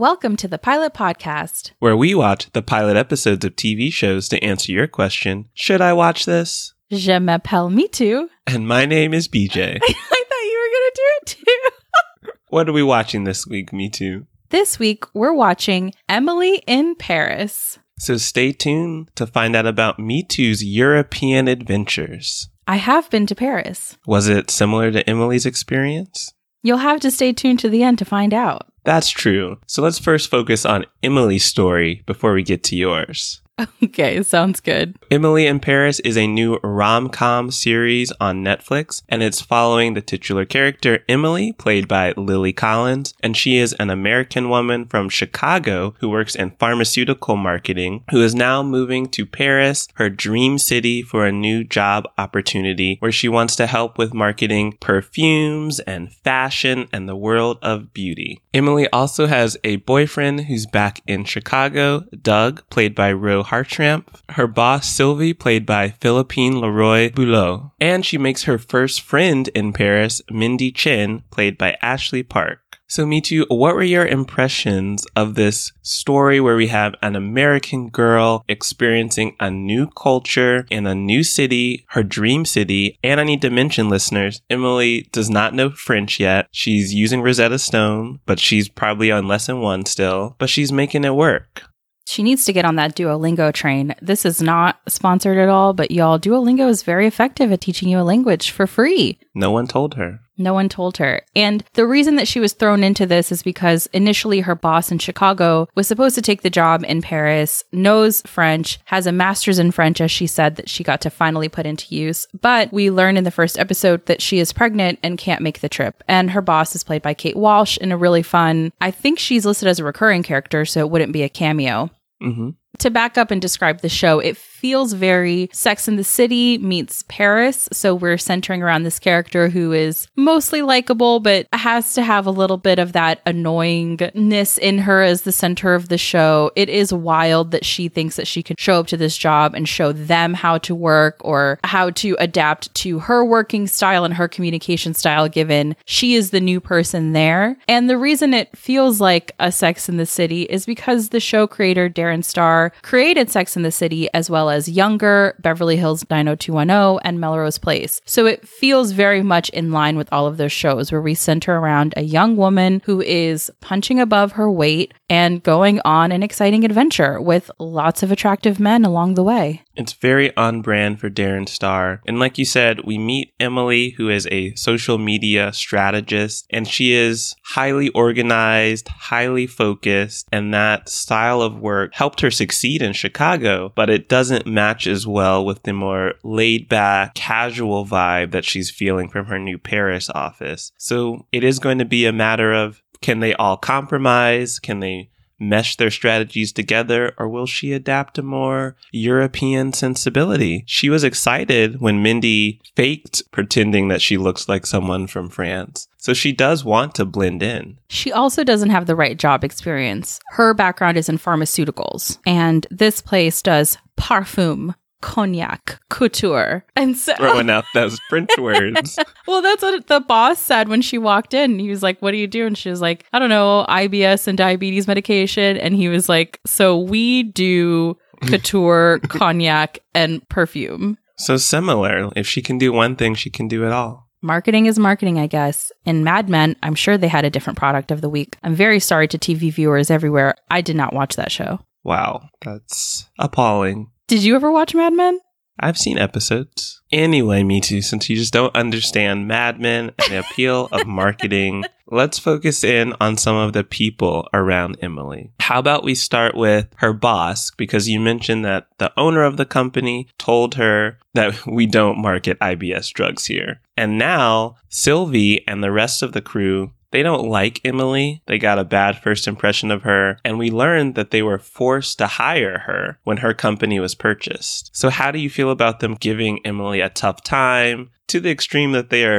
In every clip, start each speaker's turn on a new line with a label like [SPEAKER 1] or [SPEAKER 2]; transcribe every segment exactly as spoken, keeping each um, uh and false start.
[SPEAKER 1] Welcome to the Pilot Podcast,
[SPEAKER 2] where we watch the pilot episodes of T V shows to answer your question, should I watch this?
[SPEAKER 1] Je m'appelle Me Too.
[SPEAKER 2] And my name is B J.
[SPEAKER 1] I thought you were going to do it too.
[SPEAKER 2] What are we watching this week, Me Too?
[SPEAKER 1] This week, we're watching Emily in Paris.
[SPEAKER 2] So stay tuned to find out about Me Too's European adventures.
[SPEAKER 1] I have been to Paris.
[SPEAKER 2] Was it similar to Emily's experience?
[SPEAKER 1] You'll have to stay tuned to the end to find out.
[SPEAKER 2] That's true. So let's first focus on Emily's story before we get to yours.
[SPEAKER 1] Okay, sounds good.
[SPEAKER 2] Emily in Paris is a new rom-com series on Netflix, and it's following the titular character Emily, played by Lily Collins, and she is an American woman from Chicago who works in pharmaceutical marketing, who is now moving to Paris, her dream city, for a new job opportunity where she wants to help with marketing perfumes and fashion and the world of beauty. Emily also has a boyfriend who's back in Chicago, Doug, played by Ro Hartramp, her boss Sylvie, played by Philippine Leroy Boulot, and she makes her first friend in Paris, Mindy Chen, played by Ashley Park. So Me Too, what were your impressions of this story where we have an American girl experiencing a new culture in a new city, her dream city? And I need to mention, listeners, Emily does not know French yet. She's using Rosetta Stone, but she's probably on lesson one still, but she's making it work.
[SPEAKER 1] She needs to get on that Duolingo train. This is not sponsored at all, but y'all, Duolingo is very effective at teaching you a language for free.
[SPEAKER 2] No one told her.
[SPEAKER 1] No one told her. And the reason that she was thrown into this is because initially her boss in Chicago was supposed to take the job in Paris, knows French, has a master's in French, as she said, that she got to finally put into use. But we learned in the first episode that she is pregnant and can't make the trip. And her boss is played by Kate Walsh in a really fun, I think she's listed as a recurring character, so it wouldn't be a cameo.
[SPEAKER 2] Mm-hmm.
[SPEAKER 1] To back up and describe the show, it feels very Sex and the City meets Paris. So we're centering around this character who is mostly likable, but has to have a little bit of that annoyingness in her as the center of the show. It is wild that she thinks that she could show up to this job and show them how to work or how to adapt to her working style and her communication style, given she is the new person there. And the reason it feels like a Sex and the City is because the show creator, Darren Star, created Sex and the City, as well as Younger, Beverly Hills nine oh two one oh, and Melrose Place. So it feels very much in line with all of those shows where we center around a young woman who is punching above her weight and going on an exciting adventure with lots of attractive men along the way.
[SPEAKER 2] It's very on brand for Darren Star. And like you said, we meet Emily, who is a social media strategist, and she is highly organized, highly focused, and that style of work helped her succeed in Chicago, but it doesn't match as well with the more laid-back, casual vibe that she's feeling from her new Paris office. So it is going to be a matter of, can they all compromise? Can they mesh their strategies together, or will she adapt a more European sensibility? She was excited when Mindy faked pretending that she looks like someone from France. So she does want to blend in.
[SPEAKER 1] She also doesn't have the right job experience. Her background is in pharmaceuticals, and this place does parfum, cognac, couture. And so
[SPEAKER 2] throwing out those French words.
[SPEAKER 1] Well, that's what the boss said when she walked in. He was like, what do you do? And she was like, I don't know, I B S and diabetes medication. And he was like, so we do couture, cognac, and perfume.
[SPEAKER 2] So similar. If she can do one thing, she can do it all.
[SPEAKER 1] Marketing is marketing, I guess. In Mad Men, I'm sure they had a different product of the week. I'm very sorry to T V viewers everywhere. I did not watch that show.
[SPEAKER 2] Wow, that's appalling.
[SPEAKER 1] Did you ever watch Mad Men?
[SPEAKER 2] I've seen episodes. Anyway, Me Too, since you just don't understand Mad Men and the appeal of marketing, let's focus in on some of the people around Emily. How about we start with her boss? Because you mentioned that the owner of the company told her that we don't market I B S drugs here. And now Sylvie and the rest of the crew, they don't like Emily. They got a bad first impression of her. And we learned that they were forced to hire her when her company was purchased. So how do you feel about them giving Emily a tough time to the extreme that they are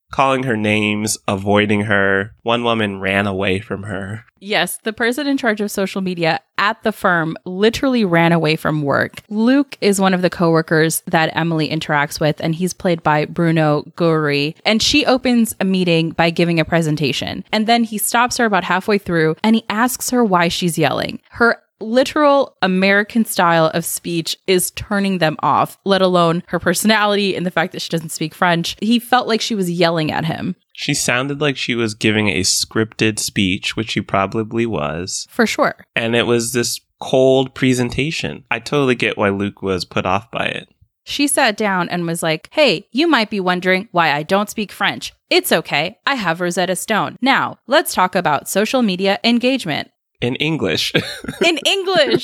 [SPEAKER 2] calling her names, avoiding her. One woman ran away from her.
[SPEAKER 1] Yes, the person in charge of social media at the firm literally ran away from work. Luke is one of the coworkers that Emily interacts with, and he's played by Bruno Guri. And she opens a meeting by giving a presentation. And then he stops her about halfway through, and he asks her why she's yelling. Her literal American style of speech is turning them off, let alone her personality and the fact that she doesn't speak French. He felt like she was yelling at him.
[SPEAKER 2] She sounded like she was giving a scripted speech, which she probably was.
[SPEAKER 1] For sure.
[SPEAKER 2] And it was this cold presentation. I totally get why Luke was put off by it.
[SPEAKER 1] She sat down and was like, hey, you might be wondering why I don't speak French. It's okay. I have Rosetta Stone. Now, let's talk about social media engagement.
[SPEAKER 2] In English.
[SPEAKER 1] In English.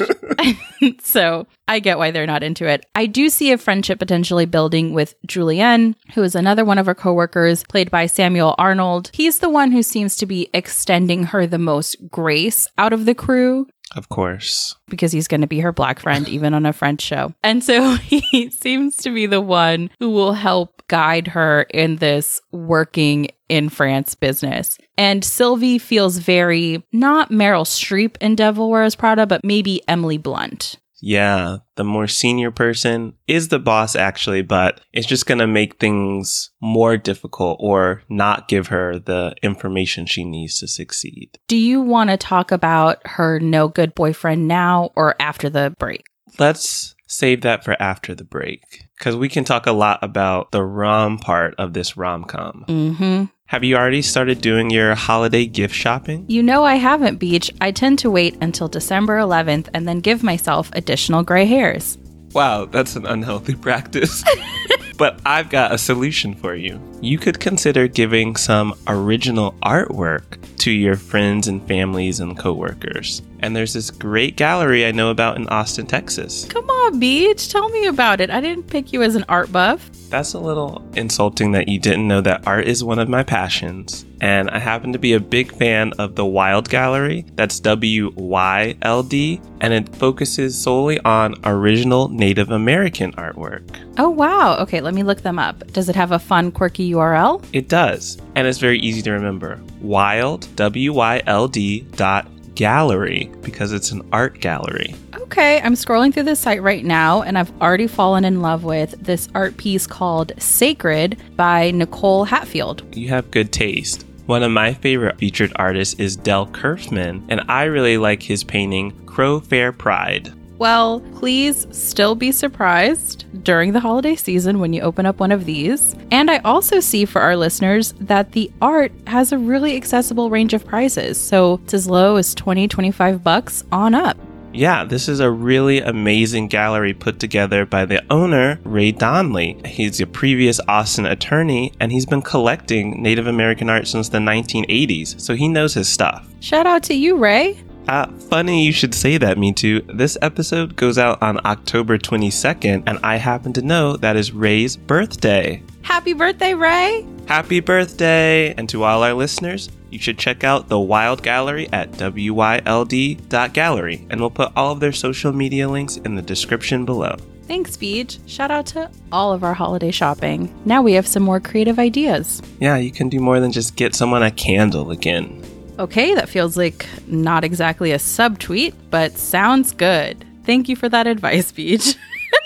[SPEAKER 1] So I get why they're not into it. I do see a friendship potentially building with Julienne, who is another one of her coworkers, played by Samuel Arnold. He's the one who seems to be extending her the most grace out of the crew.
[SPEAKER 2] Of course.
[SPEAKER 1] Because he's going to be her black friend, even on a French show. And so he seems to be the one who will help guide her in this working in France business. And Sylvie feels very, not Meryl Streep in Devil Wears Prada, but maybe Emily Blunt.
[SPEAKER 2] Yeah, the more senior person is the boss actually, but it's just going to make things more difficult or not give her the information she needs to succeed.
[SPEAKER 1] Do you want to talk about her no good boyfriend now or after the break?
[SPEAKER 2] Let's save that for after the break, because we can talk a lot about the rom part of this rom-com.
[SPEAKER 1] Mm-hmm.
[SPEAKER 2] Have you already started doing your holiday gift shopping?
[SPEAKER 1] You know I haven't, Beach. I tend to wait until December eleventh and then give myself additional gray hairs.
[SPEAKER 2] Wow, that's an unhealthy practice. But I've got a solution for you. You could consider giving some original artwork to your friends and families and coworkers. And there's this great gallery I know about in Austin, Texas.
[SPEAKER 1] Come on, Beach. Tell me about it. I didn't pick you as an art buff.
[SPEAKER 2] That's a little insulting that you didn't know that art is one of my passions. And I happen to be a big fan of the Wild Gallery. That's W Y L D. And it focuses solely on original Native American artwork.
[SPEAKER 1] Oh, wow. Okay, let me look them up. Does it have a fun, quirky U R L?
[SPEAKER 2] It does. And it's very easy to remember. Wild, W Y L D dot gallery, because it's an art gallery.
[SPEAKER 1] Okay, I'm scrolling through the site right now, and I've already fallen in love with this art piece called Sacred by Nicole Hatfield.
[SPEAKER 2] You have good taste. One of my favorite featured artists is Del Kerfman, and I really like his painting Crow Fair Pride.
[SPEAKER 1] Well, please still be surprised during the holiday season when you open up one of these. And I also see for our listeners that the art has a really accessible range of prices. So it's as low as twenty, twenty-five bucks on up.
[SPEAKER 2] Yeah, this is a really amazing gallery put together by the owner, Ray Donnelly. He's a previous Austin attorney, and he's been collecting Native American art since the nineteen eighties, so he knows his stuff.
[SPEAKER 1] Shout out to you, Ray.
[SPEAKER 2] Uh, funny you should say that, Me Too. This episode goes out on October twenty-second, and I happen to know that is Ray's birthday.
[SPEAKER 1] Happy birthday, Ray!
[SPEAKER 2] Happy birthday! And to all our listeners, you should check out the Wild Gallery at W Y L D dot gallery, and we'll put all of their social media links in the description below.
[SPEAKER 1] Thanks, Beach. Shout out to all of our holiday shopping. Now we have some more creative ideas.
[SPEAKER 2] Yeah, you can do more than just get someone a candle again.
[SPEAKER 1] Okay, that feels like not exactly a subtweet, but sounds good. Thank you for that advice, Beach.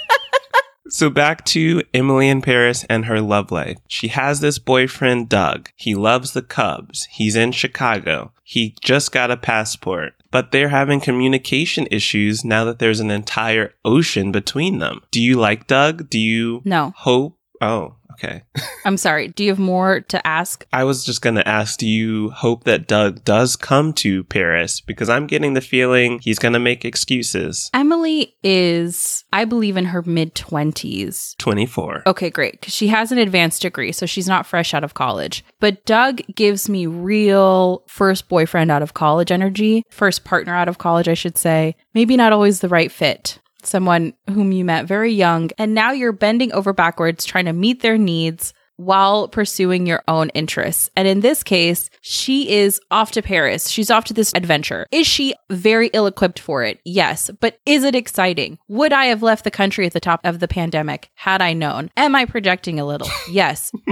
[SPEAKER 2] So back to Emily in Paris and her love life. She has this boyfriend, Doug. He loves the Cubs. He's in Chicago. He just got a passport. But they're having communication issues now that there's an entire ocean between them. Do you like Doug? Do you
[SPEAKER 1] No.
[SPEAKER 2] hope? Oh, okay.
[SPEAKER 1] I'm sorry. Do you have more to ask?
[SPEAKER 2] I was just going to ask, do you hope that Doug does come to Paris? Because I'm getting the feeling he's going to make excuses.
[SPEAKER 1] Emily is, I believe, in her mid-twenties.
[SPEAKER 2] twenty-four.
[SPEAKER 1] Okay, great. Because she has an advanced degree, so she's not fresh out of college. But Doug gives me real first boyfriend out of college energy. First partner out of college, I should say. Maybe not always the right fit. Someone whom you met very young, and now you're bending over backwards trying to meet their needs while pursuing your own interests. And in this case, she is off to Paris. She's off to this adventure. Is she very ill-equipped for it? Yes. But is it exciting? Would I have left the country at the top of the pandemic had I known? Am I projecting a little? Yes.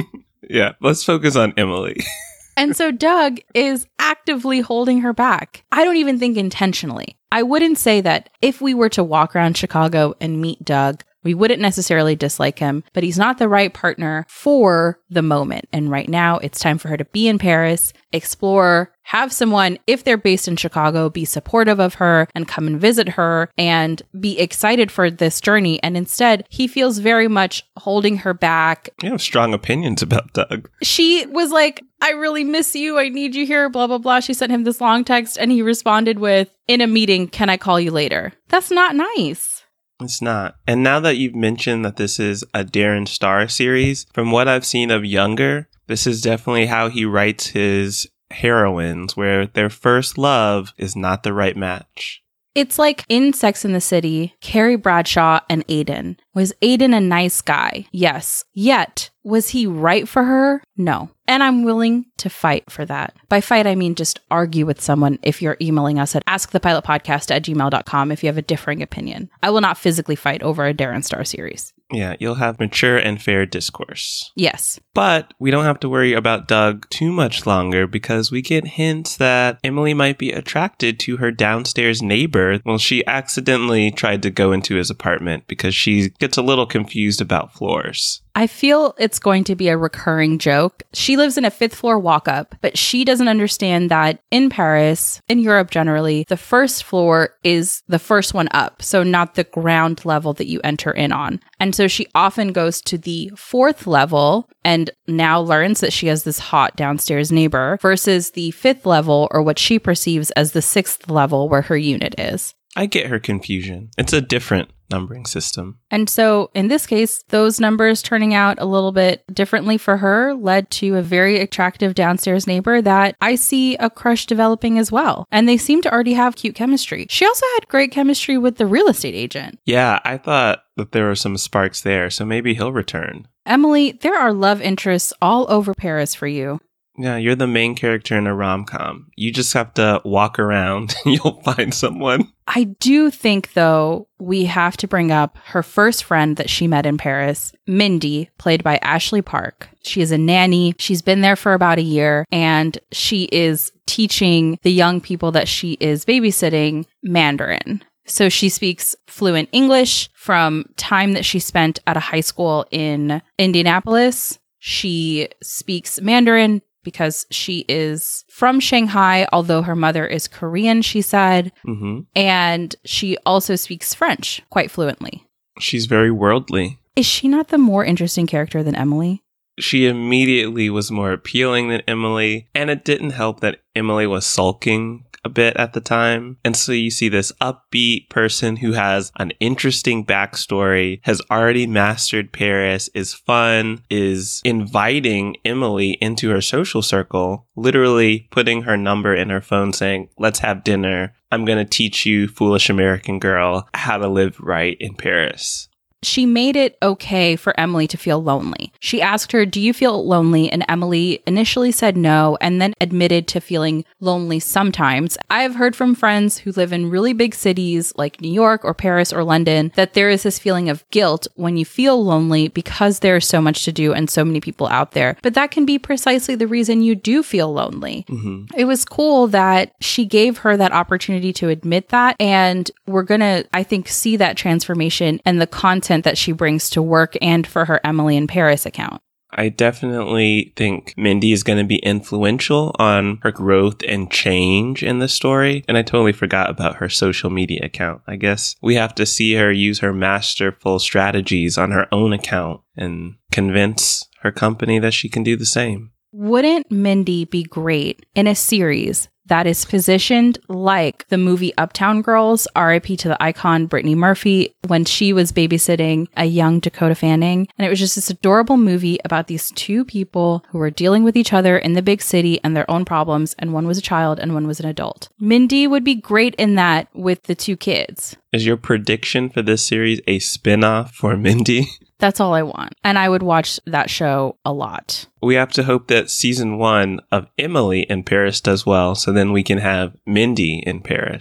[SPEAKER 2] Yeah, let's focus on Emily.
[SPEAKER 1] And so Doug is actively holding her back. I don't even think intentionally. I wouldn't say that if we were to walk around Chicago and meet Doug, we wouldn't necessarily dislike him, but he's not the right partner for the moment. And right now, it's time for her to be in Paris, explore, have someone, if they're based in Chicago, be supportive of her and come and visit her and be excited for this journey. And instead, he feels very much holding her back.
[SPEAKER 2] You have strong opinions about Doug.
[SPEAKER 1] She was like, I really miss you. I need you here, blah, blah, blah. She sent him this long text and he responded with, in a meeting, can I call you later? That's not nice.
[SPEAKER 2] It's not. And now that you've mentioned that this is a Darren Star series, from what I've seen of Younger, this is definitely how he writes his heroines, where their first love is not the right match.
[SPEAKER 1] It's like in Sex and the City, Carrie Bradshaw and Aiden. Was Aiden a nice guy? Yes. Yet, was he right for her? No. And I'm willing to fight for that. By fight, I mean just argue with someone if you're emailing us at askthepilotpodcast at gmail dot com if you have a differing opinion. I will not physically fight over a Darren Star series.
[SPEAKER 2] Yeah, you'll have mature and fair discourse.
[SPEAKER 1] Yes.
[SPEAKER 2] But we don't have to worry about Doug too much longer because we get hints that Emily might be attracted to her downstairs neighbor. Well, she accidentally tried to go into his apartment because she gets a little confused about floors.
[SPEAKER 1] I feel it's going to be a recurring joke. She lives in a fifth floor walk-up, but she doesn't understand that in Paris, in Europe generally, the first floor is the first one up, so not the ground level that you enter in on. And so she often goes to the fourth level and now learns that she has this hot downstairs neighbor versus the fifth level, or what she perceives as the sixth level where her unit is.
[SPEAKER 2] I get her confusion. It's a different numbering system.
[SPEAKER 1] And so in this case, those numbers turning out a little bit differently for her led to a very attractive downstairs neighbor that I see a crush developing as well. And they seem to already have cute chemistry. She also had great chemistry with the real estate agent.
[SPEAKER 2] Yeah, I thought that there were some sparks there, so maybe he'll return.
[SPEAKER 1] Emily, there are love interests all over Paris for you.
[SPEAKER 2] Yeah, you're the main character in a rom-com. You just have to walk around and you'll find someone.
[SPEAKER 1] I do think, though, we have to bring up her first friend that she met in Paris, Mindy, played by Ashley Park. She is a nanny. She's been there for about a year, and she is teaching the young people that she is babysitting Mandarin. So she speaks fluent English from time that she spent at a high school in Indianapolis. She speaks Mandarin because she is from Shanghai, although her mother is Korean, she said. Mm-hmm. And she also speaks French quite fluently.
[SPEAKER 2] She's very worldly.
[SPEAKER 1] Is she not the more interesting character than Emily?
[SPEAKER 2] She immediately was more appealing than Emily, and it didn't help that Emily was sulking a bit at the time. And so you see this upbeat person who has an interesting backstory, has already mastered Paris, is fun, is inviting Emily into her social circle, literally putting her number in her phone saying, let's have dinner. I'm going to teach you, foolish American girl, how to live right in Paris.
[SPEAKER 1] She made it okay for Emily to feel lonely. She asked her, do you feel lonely? And Emily initially said no, and then admitted to feeling lonely sometimes. I have heard from friends who live in really big cities like New York or Paris or London that there is this feeling of guilt when you feel lonely because there's so much to do and so many people out there. But that can be precisely the reason you do feel lonely. Mm-hmm. It was cool that she gave her that opportunity to admit that. And we're going to, I think, see that transformation and the content that she brings to work and for her Emily in Paris account.
[SPEAKER 2] I definitely think Mindy is going to be influential on her growth and change in the story. And I totally forgot about her social media account. I guess we have to see her use her masterful strategies on her own account and convince her company that she can do the same.
[SPEAKER 1] Wouldn't Mindy be great in a series that is positioned like the movie Uptown Girls, R I P to the icon Brittany Murphy, when she was babysitting a young Dakota Fanning? And it was just this adorable movie about these two people who were dealing with each other in the big city and their own problems, and one was a child and one was an adult. Mindy would be great in that with the two kids.
[SPEAKER 2] Is your prediction for this series a spin-off for Mindy?
[SPEAKER 1] That's all I want. And I would watch that show a lot.
[SPEAKER 2] We have to hope that season one of Emily in Paris does well, so then we can have Mindy in Paris.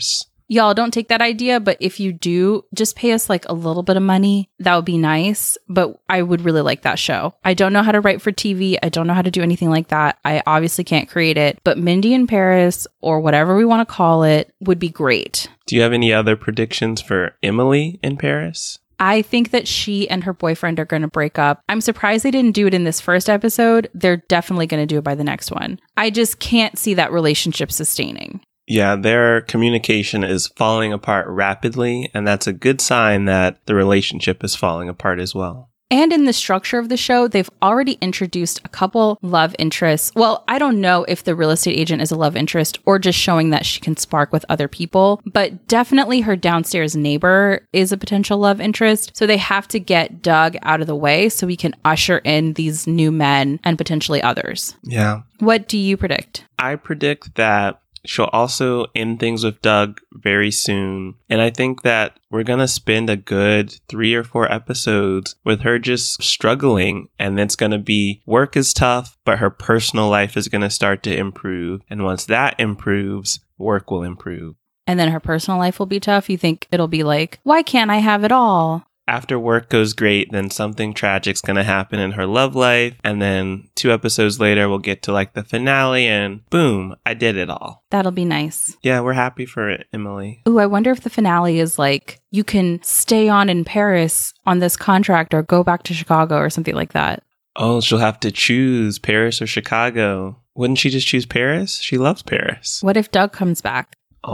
[SPEAKER 1] Y'all don't take that idea, but if you do, just pay us like a little bit of money. That would be nice, but I would really like that show. I don't know how to write for T V. I don't know how to do anything like that. I obviously can't create it, but Mindy in Paris, or whatever we want to call it, would be great.
[SPEAKER 2] Do you have any other predictions for Emily in Paris?
[SPEAKER 1] I think that she and her boyfriend are going to break up. I'm surprised they didn't do it in this first episode. They're definitely going to do it by the next one. I just can't see that relationship sustaining.
[SPEAKER 2] Yeah, their communication is falling apart rapidly, and that's a good sign that the relationship is falling apart as well.
[SPEAKER 1] And in the structure of the show, they've already introduced a couple love interests. Well, I don't know if the real estate agent is a love interest or just showing that she can spark with other people, but definitely her downstairs neighbor is a potential love interest. So they have to get Doug out of the way so we can usher in these new men and potentially others.
[SPEAKER 2] Yeah.
[SPEAKER 1] What do you predict?
[SPEAKER 2] I predict that she'll also end things with Doug very soon. And I think that we're going to spend a good three or four episodes with her just struggling. And it's going to be work is tough, but her personal life is going to start to improve. And once that improves, work will improve.
[SPEAKER 1] And then her personal life will be tough. You think it'll be like, why can't I have it all?
[SPEAKER 2] After work goes great, then something tragic's going to happen in her love life. And then two episodes later, we'll get to like the finale and boom, I did it all.
[SPEAKER 1] That'll be nice.
[SPEAKER 2] Yeah, we're happy for it, Emily.
[SPEAKER 1] Ooh, I wonder if the finale is like, you can stay on in Paris on this contract or go back to Chicago or something like that.
[SPEAKER 2] Oh, she'll have to choose Paris or Chicago. Wouldn't she just choose Paris? She loves Paris.
[SPEAKER 1] What if Doug comes back?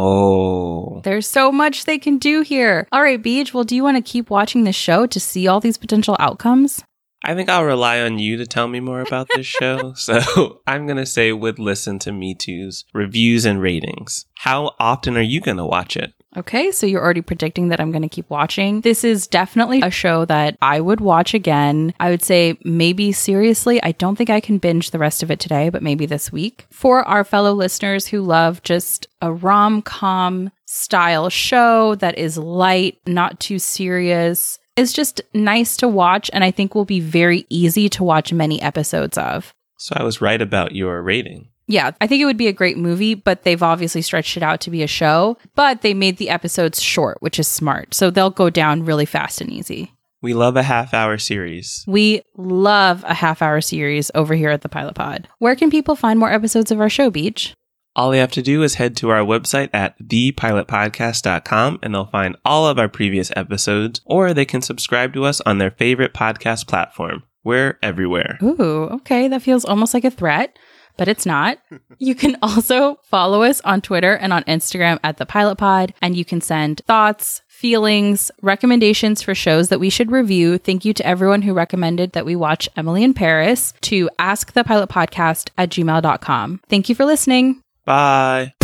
[SPEAKER 2] Oh.
[SPEAKER 1] There's so much they can do here. All right, Beej, well, do you want to keep watching the show to see all these potential outcomes?
[SPEAKER 2] I think I'll rely on you to tell me more about this show. So I'm going to say would listen to Me Too's reviews and ratings. How often are you going to watch it?
[SPEAKER 1] Okay, so you're already predicting that I'm going to keep watching. This is definitely a show that I would watch again. I would say maybe seriously, I don't think I can binge the rest of it today, but maybe this week. For our fellow listeners who love just a rom-com style show that is light, not too serious, it's just nice to watch, and I think will be very easy to watch many episodes of.
[SPEAKER 2] So I was right about your rating.
[SPEAKER 1] Yeah, I think it would be a great movie, but they've obviously stretched it out to be a show. But they made the episodes short, which is smart. So they'll go down really fast and easy.
[SPEAKER 2] We love a half-hour series.
[SPEAKER 1] We love a half-hour series over here at the Pilot Pod. Where can people find more episodes of our show, Beej?
[SPEAKER 2] All they have to do is head to our website at the pilot podcast dot com and they'll find all of our previous episodes, or they can subscribe to us on their favorite podcast platform. We're everywhere.
[SPEAKER 1] Ooh, okay. That feels almost like a threat, but it's not. You can also follow us on Twitter and on Instagram at The Pilot Pod, and you can send thoughts, feelings, recommendations for shows that we should review. Thank you to everyone who recommended that we watch Emily in Paris to ask the pilot podcast at gmail dot com. Thank you for listening.
[SPEAKER 2] Bye.